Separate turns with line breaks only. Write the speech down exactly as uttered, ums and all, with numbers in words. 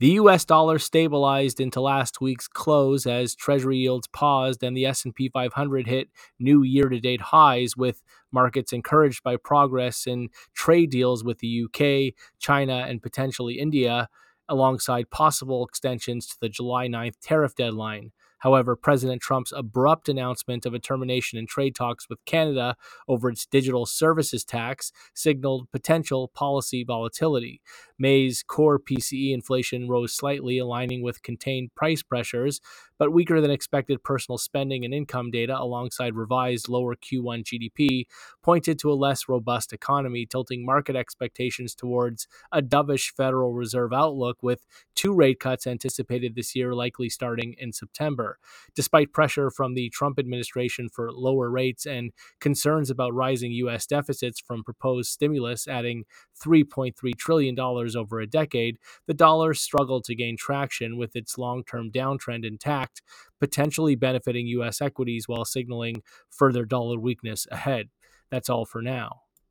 The U S dollar stabilized into last week's close as Treasury yields paused and the S and P five hundred hit new year-to-date highs, with markets encouraged by progress in trade deals with the U K, China, and potentially India, alongside possible extensions to the July ninth tariff deadline. However, President Trump's abrupt announcement of a termination in trade talks with Canada over its digital services tax signaled potential policy volatility. May's core P C E inflation rose slightly, aligning with contained price pressures, but weaker than expected personal spending and income data, alongside revised lower Q one G D P, pointed to a less robust economy, tilting market expectations towards a dovish Federal Reserve outlook, with two rate cuts anticipated this year, likely starting in September. Despite pressure from the Trump administration for lower rates and concerns about rising U S deficits from proposed stimulus adding three point three trillion dollars over a decade, the dollar struggled to gain traction, with its long-term downtrend intact, potentially benefiting U S equities while signaling further dollar weakness ahead. That's all for now.